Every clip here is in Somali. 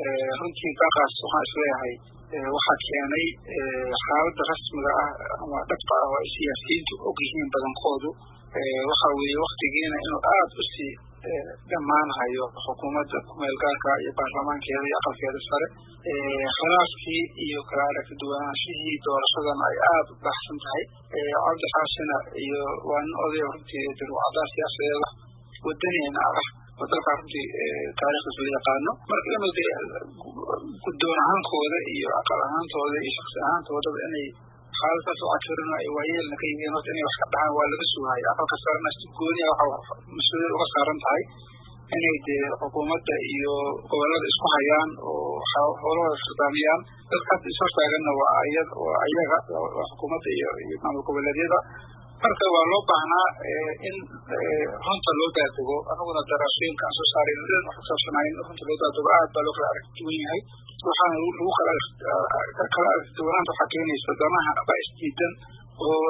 runtii baaqaas waxaan isleeyahay waxaa keenay xaaladda rasmiga ah ama dhabta ah oo ay siyaasiyiintu og yihiin badankoodu waxa weeye waktigiina inuu aad u sii dhammaanhayo xukuumadda kumeel gaarka iyo baarlamaankeeda iyo aqalkeeda sare khilaafkii iyo kala aragti duwanaanshihii doorashadan ay aad u baxsan tahay cabdi xaashina iyo waa nin odaya runtii dirwacdaa siyaasadeeda wadaniina ah oo dalkaa runtii taariikhdiisa la yaqaano marka inuu de guddoon ahaankooda iyo aqal ahaantooda iyo shaksi ahaantoodaba inay xaaladkaas oo cakirin ay waayeelna ka yihiin horta inay wax ka dhahaan waa laga sugahay aqalka sarena si gooniya waxa mas-uuliyad uga saaran tahay inay dee xukuumadda iyo gobollada isku hayaan oo howlahooda ikhtisaamiyaan dadka hadda is hortaaganna waa ayaga xukuumadda iyo maamul goboleedyada marka waa loo baahnaa in runta loo daadego anaguna daraasooyinka aan soo saaray dhan wax kusaabsanayn runta loo daadego aad baa loo kala aragti duwan yahay waxaana lagu kala aragti duwanaanta waxaa keenaysa danaha baa isdiidan oo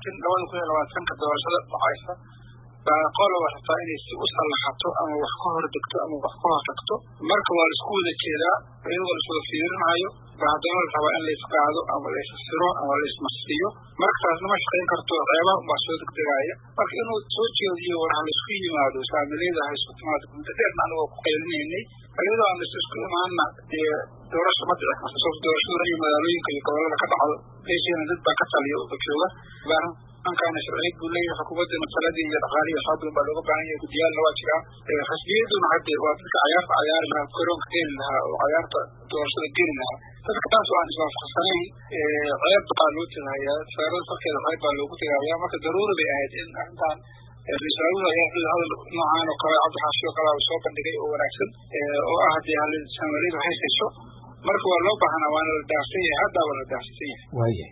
2020 doorashada dhacaysa baa qoloba rabtaa inay si u sallaxato ama wax ka hor degto ama wax ka hor tagto marka waa la isku wada jeedaa iyadoo la iswada fiirinayo baa haddana la rabaa in la isqaado ama la isasiro ama la ismarsiiyo marka taasna ma shaqayn karto ceebaha unbaa soo degdegaaya marka inuu soo jeediyo war ha la isku yimaado saamilayda ha isku timaado muddo dheerna anigoo ku qaylinaynay iyadoo aan isku imaanna dee doorasho ma dhici karto sababto doorashaduna iyo magaalooyinka iyo gobollada ka dhacdo meesheena dad baa ka taliya oo jooga baarlamaankaana sharciyad buu leeyahay xukuumadda masaladii iyo dhaqaalihii waxaa badan baa looga baahan yahay guddiyaalna waa jiraan xisbiyaduna hadde waa dadka cayaarta cayaari lahaa garoonka geli lahaa oo cayaarta doorashada geli lahaa dadka taas oo aan iswaafaqsanayn ceeb baa loo tegahayaa saarada salkeeda ceeb baa loogu tegahayaa marka daruuri bay ahayd in arrintan risaaluhu ayaa hadal noocaan oo kale cabdi xaashi oo kale soo bandhigay oo wanaagsan oo ah dee saamilaydu haysayso marka waa loo baahnaa waana la daafsan yahay haddaa waa la daafsan yahay waayahay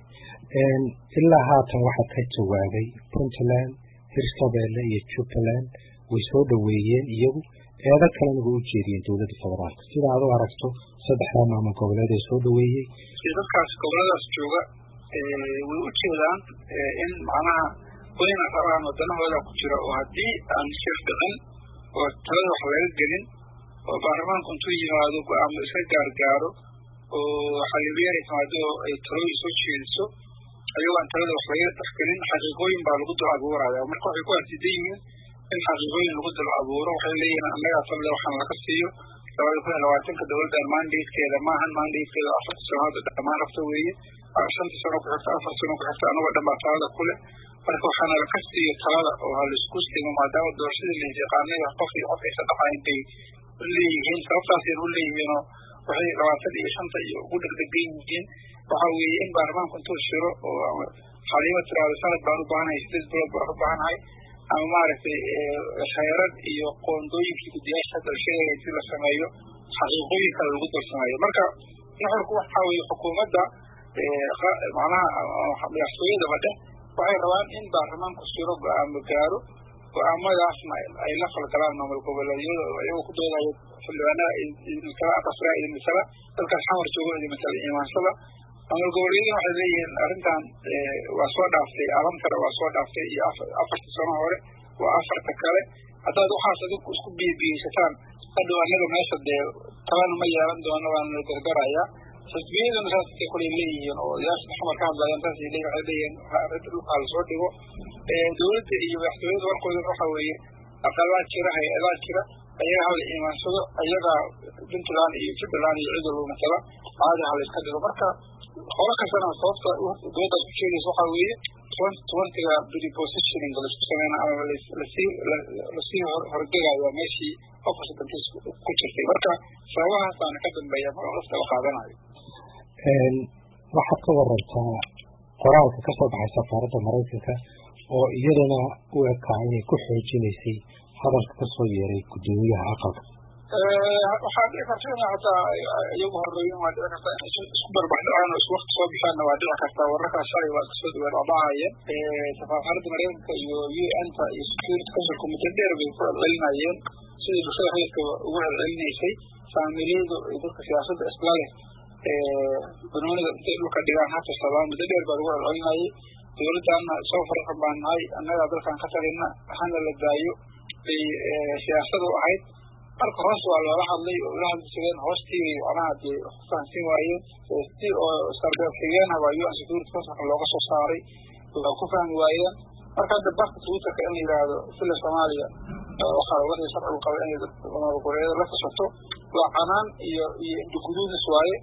ilaa haatan waxaa ka jawaabay puntland hirshabeelle iyo jubbaland way soo dhaweeyeen iyagu eedo kalena way u jeediyeen dowladda federaalka sida aad u aragto saddexdaa maamul goboleed ee soo dhaweeyey dadkaas goboladaas jooga way u jeedaan in macnaha wayna rabaan wadanahooda ku jira oo haddii aan shir dhicin oo talada wax laga gelin oo baarlamaanku intuu yimaado go-aamo iska gaargaaro oo xaliibyar ay timaado oo ay talooyin soo jeediso ayagoo aan talada wax laga dhexgelin xaqiiqooyin baa lagu dul abuuraya marka waxay ku arsidan yihiin in xaqiiqooyin lagu dul abuuro waxay leeyihiin annagaa talada waxaan laga siiyo 2020 dowladdan mandatekeeda maahan mandatekeeda 4 sano hadda dhammaan rabta weeye 5 sano ku xigta 4 sano ku xigta anagoo dhan baa talada kule marka waxaana la ka siiyo talada oo ha laisku simo maadaama doorashadii la yaqaanay qof iyo qof aysan dhacayn bay leeyihiin sababtaasay u leeyihiinoo waxay 25 iyo ugu dhegdhegan yihiin waxa weeye in baarlamaanku intuu shiro oo xaliimo tiraado sanad baan u baahanahay 8 bilood baan u baahanahay ama maaragtay khayraad iyo qoondooyinkii guddiyaasha dalshada intii la sameeyo xaqiiqooyin kale lagu dul sameeyo marka nuxurku waxaa weeye xukuumadda macnaha madaxtooyadaba dheh waxay rabaan in baarlamaanku shiro go-aamo gaaro go-aamadaasna ay la falgalaan maamul goboleedyada oo iyagoo ku doodayo xildhibaanaha idinmasala aqasraa idinmasala dalkaas xamar joogo idinmasala imaansada maamul goboleedyada waxay leeyihiin arrintan waa soo dhaaftay alamtara waa soo dhaaftay iyo 4 sano hore waa 4 kale haddaad waxaas adigu isku biyeysataan hadhow annaga meesha dee talana ma yeelan doono waana la gargarayaa xisbiyaduna saasay kulay leeyihiin oo odayaasha xamar ka hadlayaan saasay leeyihin waxay leeyihiin arrinta dhulkaa lasoo dhigo dowladda iyo madaxtooyada warkooda waxa weeye aqalaa jira hay-adaa jira ayaga hala imaansado ayagaa puntland iyo jubbaland iyo cid walba masala caadi hala iska dhigo marka hore kastana sababta doodaas ku sheegaysa waxaa weeye 2020ga prepositioning laisku sameyna ama lasii hordegayo meeshii qofkasta dantiis ku jirtay marka sababahaasaana ka dambeeya marka qofka la qaadanayo waxaad ka warantaa qoraalka ka soo baxay safaaradda maraykanka oo iyadana u ekaa inay ku xoojinaysay hadalka ka soo yeeray guddoomiyaha aqalka waxaa dhici karta in hataa iyagu horeeyin waa dhici karta in isku barbardhacaan oo isku waqti soo bixaanna waa dhici kartaa wararkaas shalay waa iska soo dhawaan oo dhacayeen safaaradda maraykanka iyo UN-ta iyo security councilku muddo dheer bay ku celcelinayeen sidii bulshada rayidka ugu celcelinaysay saamilaydu iyo dadka siyaasadda isla leh banooniga intay dhulka dhigaan hata sabaan muddo dheer baa lagu celcelinayay dowladdaana soo farxan baan nahay annagaa dalkan ka talina hana la daayo bay siyaasadu ahayd marka hoos waa loola hadlay oo la hadlayeen hoostii macnaha dee fahansin waayeen si oo sarbeebxigeenah waa UN Security Council looga soo saaray oo ku fahmi waayeen marka hadda barka Twitterka in la yiraahdo sida Soomaaliya waxaa laga sharci qaba in goboleedyada la fasaxo waa canaan iyo guduudis waaye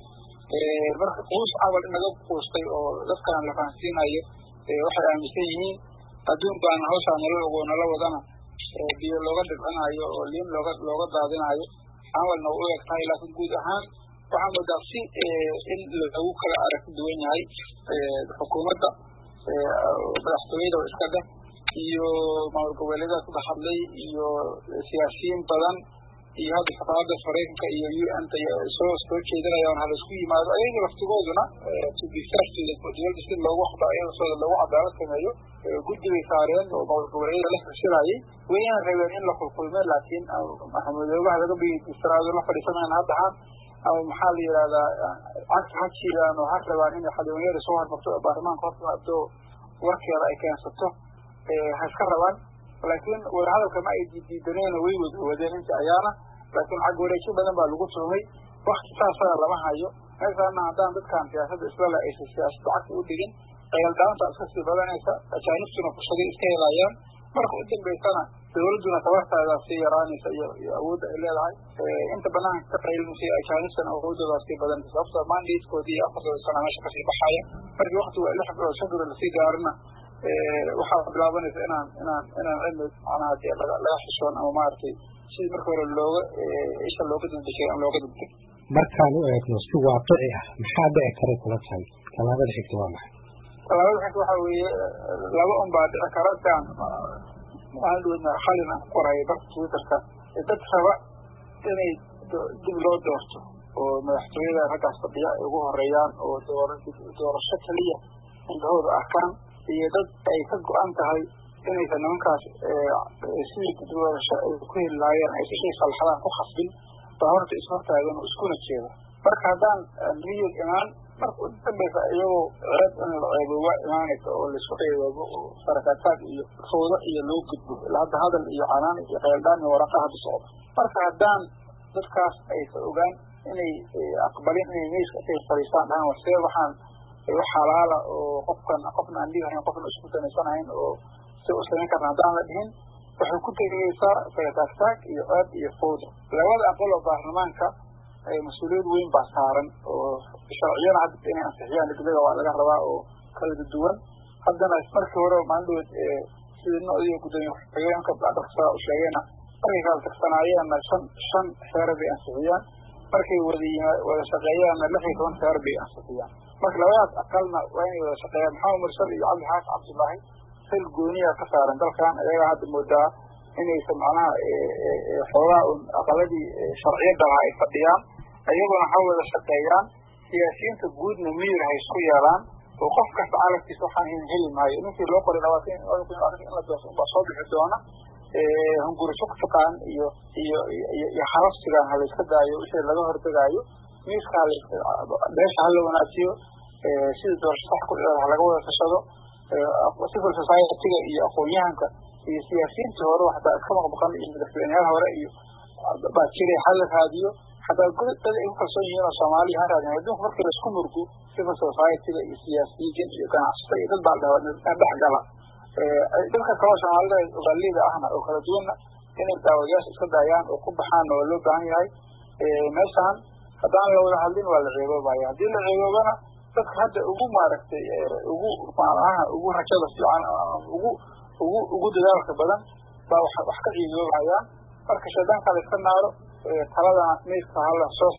marka qoys camal in laga qoostay oo dadkan la fahansiinayo waxay aaminsan yihiin adduun baan hawshaan nala wadana biyo looga dhibcanayo oo liin looga daadinayo camalna u eg tahay laakiin guud ahaan waxaa moodaa si in lagu kala aragti duwan yahay xukuumadda madaxtooyada iska dheh iyo maamul goboleedyada ku hadlay iyo siyaasiyiin badan iyo hadda safaarada Mareykanka iyo UN-ta soo jeedinayaan hal isku yimaado ayaga laftigooduna to be fair to the dowladda si loogu xadaayo soo loogu cadaalad sameeyo guddiga saareen oo maamul goboleedyada la xisiraayay wayna rabeen in la kulkulmeen laakiin maxamuudoobaha laga bigisanaado la fadhiisanayaan hadda ama maxaa la yiraahdaa hajiraan oo rabaan in xadooyada soo harmarto baarlamaanka horta warkeeda ay keensato haska rabaan laakiin wada hadalka ma ay diidaneen way wadeen inta ayaana laakiin xag wareejin badan baa lagu tumay waqti saasana lama hayo meeshaana haddaan dadkan siyaasadda isla la aysan siyaasadda cagta u dhigin qayaldhaanta iska sii badanaysa ajaanibtuna fursado iska helayaan marka u dambeysana dowladduna tabarteeda sii yaraanaysa iyo awoodda ay leedahay inta banaanka ka qaylmusay ajaanibtana awoodooda sii badan sababta mandatekoodii iyo afartooda sana meesha kasii baxaya markii waqti waa 6 bilood 5 bilood lasii gaarina waxaa bilaabanaysa inaan cilmi macnaha dee laga xishoon ama maaragtay sidii marka hore isha looga dambishay aan looga dambin markaan u eegno si waaqici ah maxaa dhici kara kula tahay talaabada xigta waa maxay talaabada xigta waxaa weeye laba baa dhici kara taan waxaan doonaa khalin aan ku qoray barka Twitterka dad raba inay dib loo doorto oo madaxtooyada raggaas fadhiya ay ugu horeeyaan oo doorasho kaliya indhahooda arkaan iyo dad ay ka go'an tahay inaysan nimankaas sidii doorasho ay ku heli lahaayeen ay shay salxadaan ku khasbin baa horta ishortaagan oo iskuna jeeda marka haddaan niyad imaan marka u dambeysa iyagoo ceeb in la ceebooba imaanaysa oo laisku ceeboobo oo sarakaataag iyo foodo iyo loo gudbo ilaa hadda hadal iyo canaan iyo qayldaan iyo waraqa hadda socda marka haddaan dadkaas aysan ogaan inay aqbalin inay meesha intay fadhiistaan dhahaan warsee waxaan xalaala oo qofna aan dhigahayn qofna isku samaysanahayn oo si u samayn karna haddaan la dhihin waxay ku tegaysaa sarakaataag iyo ceeb iyo foodo labada aqal oo baarlamaanka mas-uuliyad weyn baa saaran oo sharciyada hadda inay ansixiyaan degdega waa laga rabaa oo kala duwan haddana markii hore maalmood sidii noocdii gudoomiye ku-xigeenka dalka u sheegayna markay kala tagsanaayeenna shan xeer bay ansixiyaan markay wada shaqeeyaanna 16 xeer bay ansixiyaan marka labadaas aqalna waa inay wada shaqeeyaan maxamed mursal iyo cabdixaas cabdullaahi xil gooniya ka saaran dalkan ayaga hadda moodaa inaysan macnaha xoogaa un aqaladii sharciyada lahaa ay fadhiyaan ayaguna ha wada shaqeeyaan siyaasiyiinta guudna miyir ha isku yeelaan oo qof kasta calafkiisa waxaan heli maayo ninkii loo qoray 20 in la dooso unbaa soo bixi doona hunguriso ku shaqaan iyo xarafsigan ha la iska daayo wixii laga hortagaayo miiska beesha ha la wanaajiyo sidii doorasho sax ku dhacda ha laga wada tashado civil society-ga iyo aqoon-yahanka iyo siyaasiyiintii hore waxtaa iska maqmaqan iyo madaxweynayaal hore iyo baa jiray ha la raadiyo hataa dad ay ku kalsoon yihiin oo Soomaaliya ha raadin adduunka markii la isku murgo civil society-ga iyo siyaasiyiin iyo ganacsato iyo dad baa dhexgala dadka kale Soomaalida ogaalida ahna oo kala duwana inay daawayaasha iska daayaan oo ku baxaan oo loo baahan yahay meeshaan haddaan la wada hadlin waa la ceeboobaya haddii la ceeboobana dadka hadda ugu maaragtay ugu rajada fiican ugu dadaalka badan baa wax ka ciidoobayaan marka shaydaanka la iska naaro taladana meeska hala soo